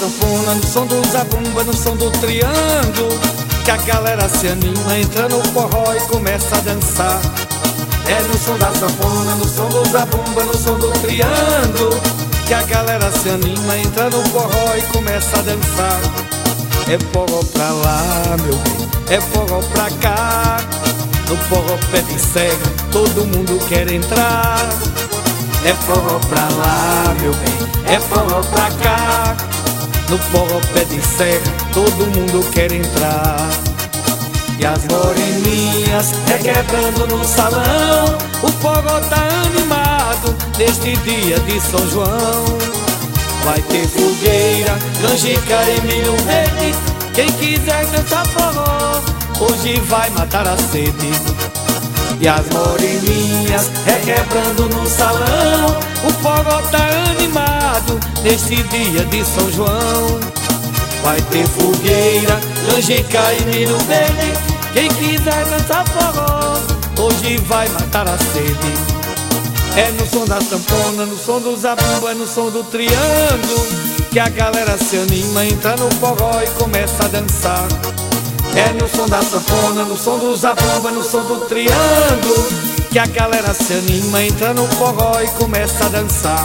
sanfona, no som do zabumba, no som do triângulo, que a galera se anima, entra no forró e começa a dançar. É no som da sanfona, no som do zabumba, no som do triângulo, que a galera se anima, entra no forró e começa a dançar. É forró pra lá, meu bem, é forró pra cá. No forró pé de cega, todo mundo quer entrar. É forró pra lá, meu bem, é forró pra cá. No forró pé de cega, todo mundo quer entrar. E as moreninhas requebrando no salão, o forró tá animado neste dia de São João. Vai ter fogueira, canjica e milho verde, quem quiser dançar forró, hoje vai matar a sede. E as moreninhas requebrando no salão, o forró tá animado neste dia de São João. Vai ter fogueira, canjica e milho verde, quem quiser dançar forró, hoje vai matar a sede. É no som da sanfona, no som do zabumba, no som do triângulo, que a galera se anima, entra no forró e começa a dançar. É no som da sanfona, no som do zabumba, no som do triângulo, que a galera se anima, entra no forró e começa a dançar.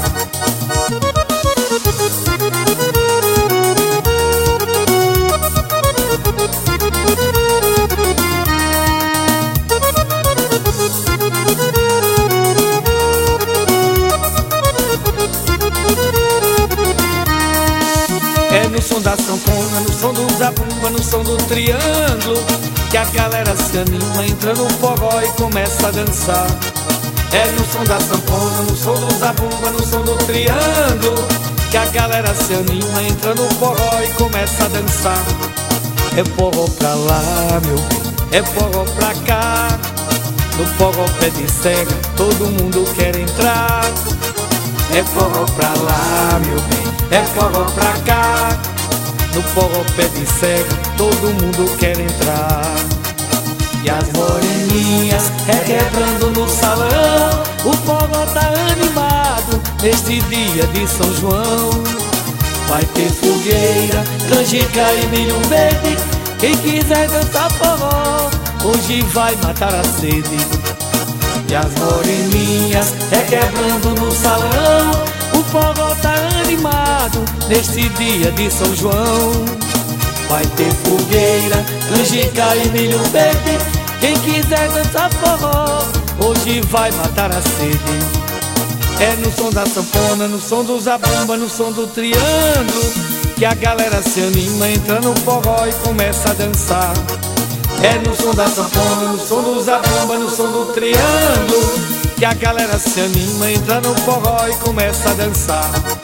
É no som da sanfona, no som do zabumba, no som do triângulo, que a galera se anima, entra no forró e começa a dançar. É no som da sanfona, no som do zabumba, no som do triângulo, que a galera se anima, entra no forró e começa a dançar. É forró pra lá, meu bem, é forró pra cá. No forró pé de cega, todo mundo quer entrar. É forró pra lá, meu bem, é forró pra cá. No forró pé de cega, todo mundo quer entrar. E as moreninhas requebrando no salão, o forró tá animado neste dia de São João. Vai ter fogueira, canjica e milho verde, quem quiser dançar forró, hoje vai matar a sede. E as moreninhas requebrando no salão, o forró tá animado neste dia de São João. Vai ter fogueira, canjica e milho verde, quem quiser dançar forró, hoje vai matar a sede. É no som da sanfona, no som do zabumba, no som do triângulo, que a galera se anima, entra no forró e começa a dançar. É no som da sanfona, no som do zabumba, no som do triângulo, que a galera se anima, entra no forró e começa a dançar.